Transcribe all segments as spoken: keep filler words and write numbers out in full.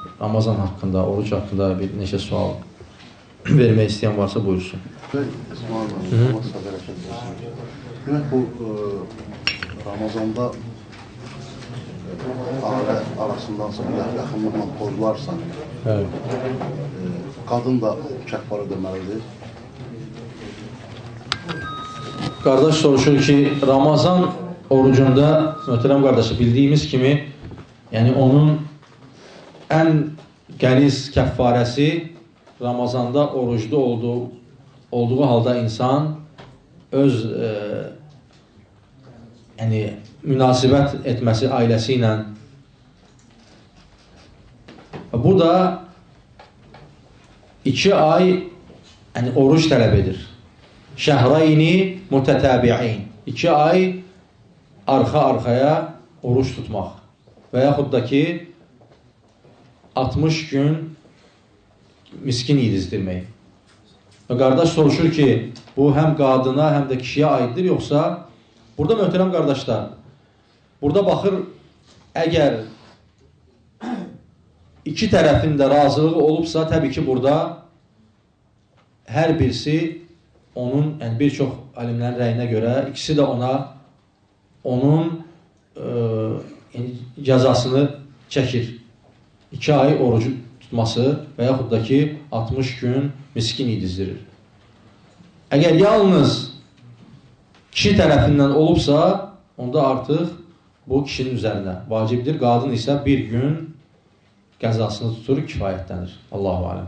Ramazan haqqında, oruç haqqında bir neçə sual vermək istəyən varsa buyursun. Demək bu Ramazanda aile arasındansa bir yaxınlıqla pozularsa, qadın da kəffara deməlidir. Qardaş soruşur ki, Ramazan orucunda, möhtərəm qardaşı, bildiyimiz kimi, yəni onun ən qəliz kəffarəsi Ramazanda orucda olduğu, olduğu halda insan öz e, yəni, münasibət etməsi ailəsi ilə. Bu da iki ay yəni, oruc tələb edir. Şəhrayni mütətəbi'in. İki ay arxa-arxaya oruç tutmaq. Və yaxud da ki, altmış gün miskin yedizdirmək. Və qardaş soruşur ki, bu həm qadına, həm də kişiyə aiddir, yoxsa burada möhtərəm qardaşlar, burada baxır, əgər iki tərəfin də razılığı olubsa, təbii ki, burada hər birisi onun, yəni bir çox alimlərin rəyinə görə, ikisi də ona onun e, cəzasını çəkir. İki ay orucu tutması və yaxud da ki, altmış gün miskin yedizdirir. Əgər yalnız kişi tərəfindən olubsa, onda artıq bu kişinin üzərinə vacibdir. Qadın isə bir gün qəzasını tutur, kifayətlənir. Allahu aləm.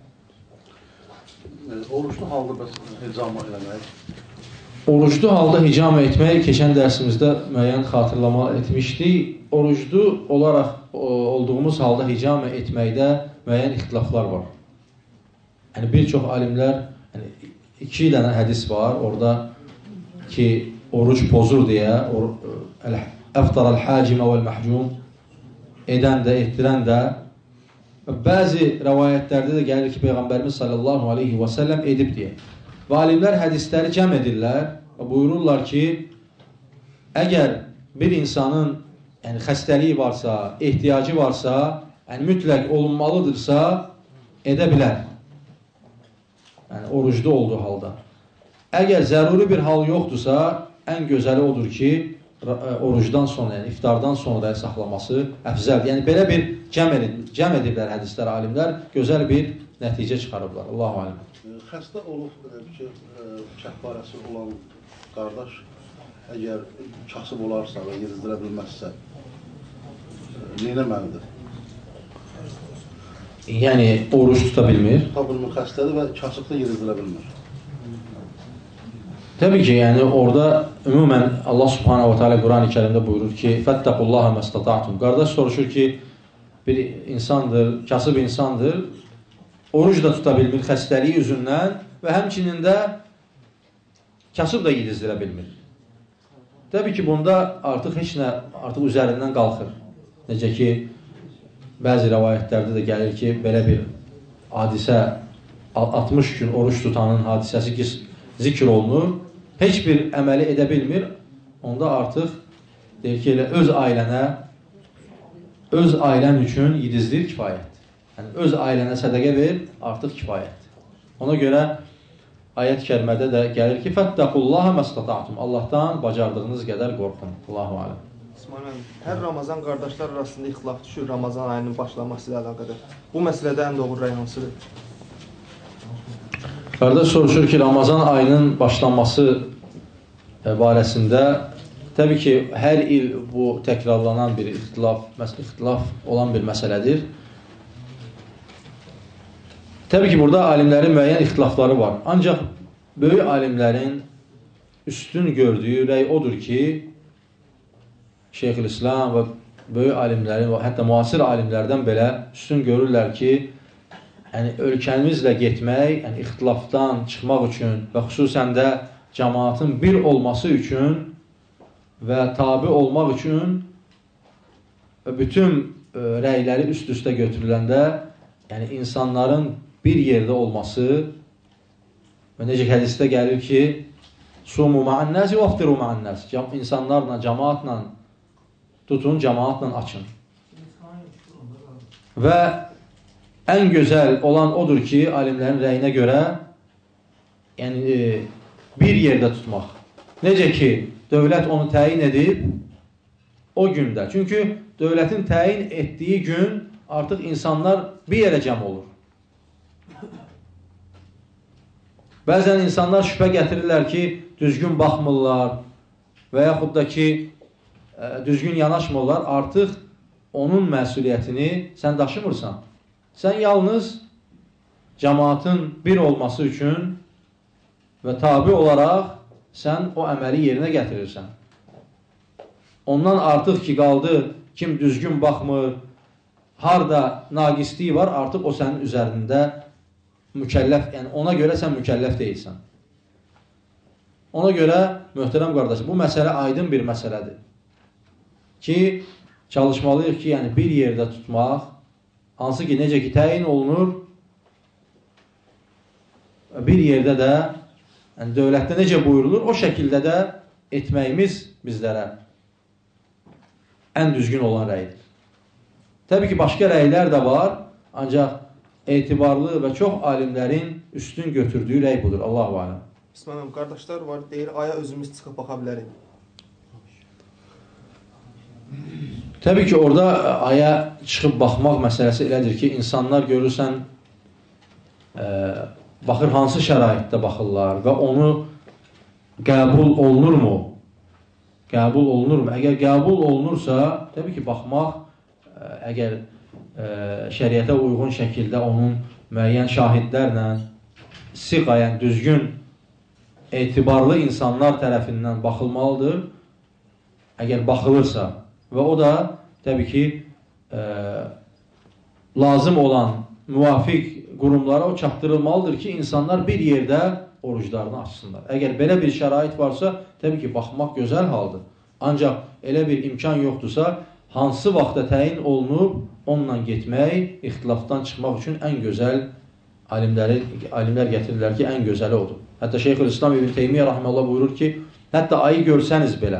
Oruçlu halda bəs hicama eləmək? Oruclu halda hicama etmək keçən dərsimizdə müəyyən xatırlama etmişdik. Oruclu olaraq olduğumuz halda hicama etməkdə müəyyən ixtilaflar var. Yəni, bir çox alimlər, yəni, iki dənə hədis var, orada ki, oruc pozur deyə, əftaral hacimə vəl məhcum edən də, etdirən də, bəzi rəvayətlərdə də gəlir ki, Peyğəmbərimiz sallallahu aleyhi və səlləm edib deyə. Və alimlər hədisləri cəm edirlər və buyururlar ki, əgər bir insanın yəni, xəstəliyi varsa, ehtiyacı varsa, yəni, mütləq olunmalıdırsa, edə bilər. Yəni, orucda olduğu halda. Əgər zəruri bir hal yoxdursa, ən gözəli odur ki, orucdan sonra, yəni iftardan sonra saxlaması əfzəldir. Yəni, belə bir cəm, edib, cəm ediblər hədislər, alimlər, gözəl bir nəticə çıxarıblar. Allahu aləm. Xəstə olub ki, kəffarəsi olan qardaş, əgər kasıb olarsa və yedizdirə bilməzsə, neynəməlidir? Yəni, oruç tuta bilmir. Tuta bilmir, xəstədir və kasıbda yedizdirə bilmir. Təbii ki, yəni orada ümumən Allah subhanahu wa ta'ala Quran-ı Kərimdə buyurur ki, Fəttəqullaha məstata'tum. Qardaş soruşur ki, bir insandır, kasıb insandır, oruc da tuta bilmir xəstəliyi üzündən və həmçinin də kasıb da yedizdirə bilmir. Təbii ki, bunda artıq heç nə artıq üzərindən qalxır. Necə ki, bəzi rəvayətlərdə də gəlir ki, belə bir hadisə, altmış gün oruç tutanın hadisəsi ki, zikr olunur, heç bir əməli edə bilmir, onda artıq deyir ki, elə öz ailənə, öz ailən üçün yedizdir kifayət. Yəni, öz ailənə sədəqə ver, artıq kifayət. Ona görə ayət kəlmədə də gəlir ki, Fəttəqullaha məstata'tum. Allahdan bacardığınız qədər qorxun. Allahu aləm. İsmail, hər Ramazan qardaşlar arasında ixtilaf düşür Ramazan ayının başlaması ilə əlaqədar. Bu məsələdə ən doğru rəy hansıdır? Qardaş soruşur ki, Ramazan ayının başlanması barəsində təbii ki, hər il bu təkrarlanan bir ixtilaf, ixtilaf olan bir məsələdir. Təbii ki, burada alimlərin müəyyən ixtilafları var. Ancaq böyük alimlərin üstün gördüyü rəy odur ki, Şeyxülislam və böyük alimlərin və hətta müasir alimlərdən belə üstün görürlər ki, yəni, ölkəmizlə getmək, yəni, ixtilafdan çıxmaq üçün və xüsusən də cəmaatın bir olması üçün və tabi olmaq üçün bütün ə, rəyləri üst-üstə götürüləndə, yəni, insanların bir yerdə olması və necə hədisdə gəlir ki, sumu ma'an-nasi və aftiru ma'an-nas. İnsanlarla, cəmaatla tutun, cəmaatla açın. Və ən gözəl olan odur ki, alimlərin rəyinə görə yəni, e, bir yerdə tutmaq. Necə ki, dövlət onu təyin edib o gündə. Çünki dövlətin təyin etdiyi gün artıq insanlar bir yerə cəm olur. Bəzən insanlar şübhə gətirirlər ki, düzgün baxmırlar və yaxud da ki, e, düzgün yanaşmırlar. Artıq onun məsuliyyətini sən daşımırsan. Sən yalnız cəmaatın bir olması üçün və tabi olaraq sən o əməli yerinə gətirirsən. Ondan artıq ki, qaldı, kim düzgün baxmır, harada naqisliyi var, artıq o sənin üzərində mükəlləf, yəni ona görə sən mükəlləf deyilsən. Ona görə, möhtərəm qardaşım, bu məsələ aydın bir məsələdir. Ki, çalışmalıyıq ki, yəni bir yerdə tutmaq, hansı ki, necə ki, təyin olunur, bir yerdə də, yəni dövlətdə necə buyurulur, o şəkildə də etməyimiz bizlərə ən düzgün olan rəydir. Təbii ki, başqa rəylər də var, ancaq etibarlı və çox alimlərin üstün götürdüyü rəy budur. Allahu aləm. İsmailəm, qardaşlar var, deyir, aya özümüz çıxıb baxa bilərik. Təbii ki, orada aya çıxıb baxmaq məsələsi elədir ki, insanlar görürsən, e, baxır hansı şəraitdə baxırlar və onu qəbul olunurmu? Qəbul olunurmu? Əgər qəbul olunursa, təbii ki, baxmaq, e, əgər e, şəriətə uyğun şəkildə onun müəyyən şahidlərlə, siqa, yəni düzgün, etibarlı insanlar tərəfindən baxılmalıdır. Əgər baxılırsa və o da təbii ki, e, lazım olan müvafiq qurumlara o çatdırılmalıdır ki, insanlar bir yerdə oruclarını açsınlar. Əgər belə bir şərait varsa, təbii ki, baxmaq gözəl haldır. Ancaq elə bir imkan yoxdursa, hansı vaxtda təyin olunub, onunla getmək, ixtilafdan çıxmaq üçün ən gözəl alimləri, alimlər gətirirlər ki, ən gözəli odur. Hətta Şeyxülislam İbn Teymiyyə rahimehullah buyurur ki, hətta ayı görsəniz belə,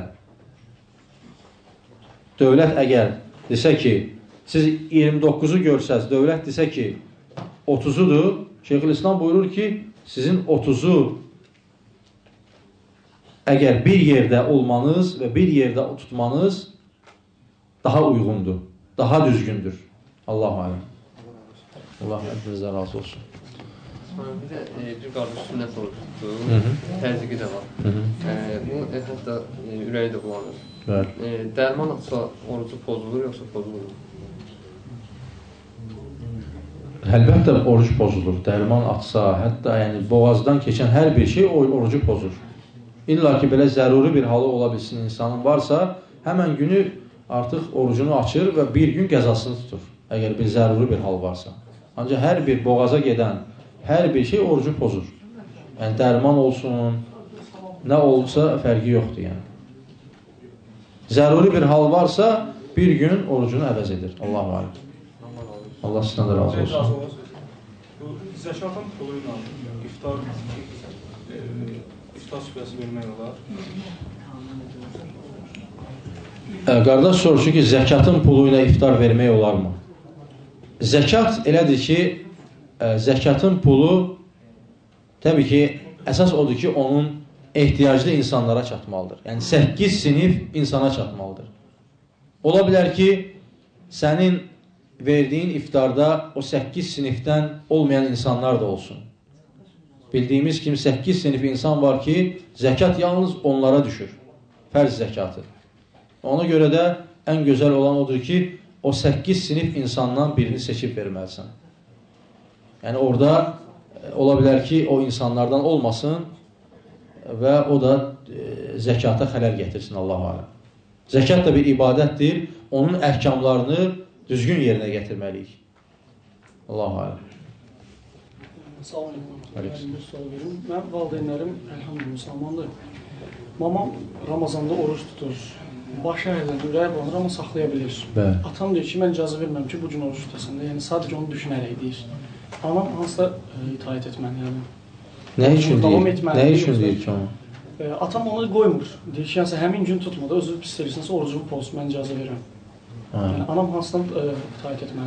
dövlət əgər desə ki, siz iyirmi doqquzu görsəz, dövlət desə ki, otuzudur, Şeyxülislam buyurur ki, sizin otuzu əgər bir yerdə olmanız və bir yerdə tutmanız daha uyğundur, daha düzgündür. Allahu aləm. Allah hepinizdən razı olsun. Bir də e, bir qardaş sünnət orucdur, təzyiqi də var. Hı -hı. E, bu e, hətta e, ürəyi də bulanır. E, dərman atsa orucu pozulur, yoxsa pozulur? Əlbəttə oruc pozulur. Dərman atsa, hətta yəni boğazdan keçən hər bir şey orucu pozur. İlla ki, belə zəruri bir halı ola bilsin insanın varsa, həmən günü artıq orucunu açır və bir gün qəzasını tutur. Əgər bir zəruri bir hal varsa. Ancaq hər bir boğaza gedən, hər bir şey orucu pozur. Yəni dərman olsun, nə olsa fərqi yoxdur yəni. Zəruri bir hal varsa, bir gün orucunu əvəz edir. Allahu aləm. Allah sizdən də razı olsun. Bu zəkatın pulu ilə iftar e, iftar süfrəsi vermək olar. E, qardaş soruşur ki, zəkatın pulu ilə iftar vermək olarmı? Zəkat elədir ki, e, zəkatın pulu təbii ki, əsas odur ki, onun ehtiyaclı insanlara çatmalıdır. Yəni səkkiz sinif insana çatmalıdır. Ola bilər ki, sənin verdiyin iftarda o səkkiz sinifdən olmayan insanlar da olsun. Bildiyimiz kimi səkkiz sinif insan var ki, zəkat yalnız onlara düşür. Fərz zəkatı. Ona görə də ən gözəl olan odur ki, o səkkiz sinif insandan birini seçib verməlisən. Yəni orada e, ola bilər ki, o insanlardan olmasın və o da e, zəkata xələl getirsin, Allahu aləm. Zəkat da bir ibadətdir. Onun əhkamlarını düzgün yerinə gətirməliyik. Allahu aləm. Salam aleykum. Bir sual verim. Mənim valideynlərim əlhamdülillah müsəlmandır. Mamam Ramazanda oruç tutur. Başı əyilən, ürəyi bulanır, amma saxlaya bilir. Bəli. Atam deyir ki, mən icazə verməm ki, bu gün oruç tutasın. Yəni sadəcə onu düşünərək deyir. Anam hansısa itaət etməlidir. Nə üçün deyir? Nə üçün deyir ki onu? E, atam onu qoymur. Deyir ki, yəni, həmin gün tutmadı, özü pis verirsənsə orucumu poz, mən icazə verirəm. Yəni, anam hansıdan e, itaət etməlidir?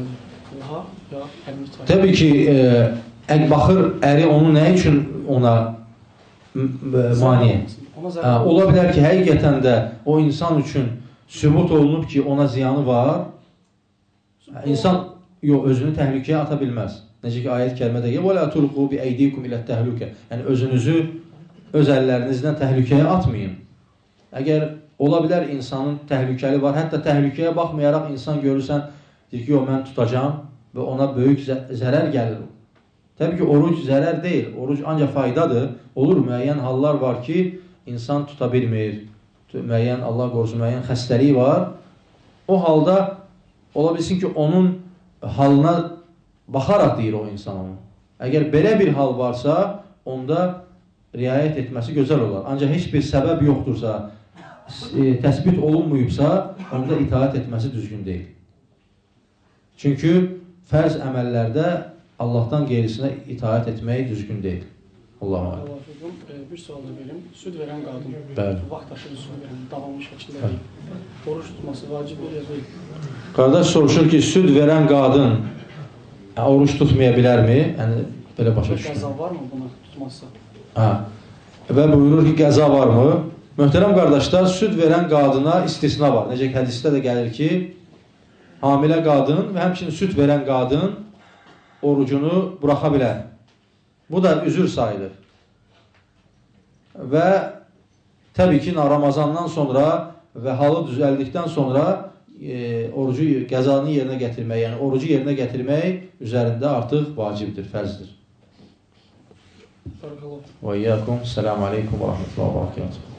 Allaha ya əlini itaat. Təbii ki, e, baxır əri onu nə üçün ona mani? Hə, ola bilər ki, həqiqətən də o insan üçün sübut olunub ki, ona ziyanı var. İnsan yox, özünü təhlükəyə ata bilməz. Necə ki, ayət kəlmədə deyir, وَلَا تُلْقُوا بِأَيْدِيكُمْ إِلَى التَّهْلُكَ. Yəni, özünüzü öz əllərinizdən təhlükəyə atmayın. Əgər ola bilər insanın təhlükəli var, hətta təhlükəyə baxmayaraq insan görürsən, deyir ki, yox, mən tutacağım və ona böyük zərər gəlir. Təbii ki, oruc zərər deyil, oruc ancaq faydadır. Olur, müəyyən hallar var ki, insan tuta bilmir, müəyyən, Allah qorusun, müəyyən xəstəliyi var. O halda ola bilsin ki, onun halına baxaraq deyir o insan onu. Əgər belə bir hal varsa, onda riayət etməsi gözəl olar. Ancaq heç bir səbəb yoxdursa, e, təsbit olunmuyubsa, onda itaat etməsi düzgün deyil. Çünki fərz əməllərdə Allahdan qeyrisinə itaat etmək düzgün deyil. Allah'a emanet. Bir sual da verim. Süd verən qadın, Bəli. vaxt aşırı süd verən, davamlı şəkildə deyil. Oruç tutması vacibdir ya deyil. Qardaş soruşur ki, süd verən qadın yəni, oruç tutmaya bilərmi? Yəni, belə başa düşür. Qəza varmı buna tutmazsa? Hə. Və buyurur ki, qəza varmı? Möhtərəm qardaşlar, süd verən qadına istisna var. Necə ki, hədisdə də gəlir ki, hamilə qadın və həmçinin süd verən qadın orucunu buraxa bilər. Bu da üzür sayılır. Və təbii ki, Ramazandan sonra və halı düzəldikdən sonra e, orucu, qəzanı yerinə gətirmək, yəni orucu yerinə gətirmək üzərində artıq vacibdir, fərzdir. Və iyyakum, selamu aleykum və rahmetullahi və barakatuhu.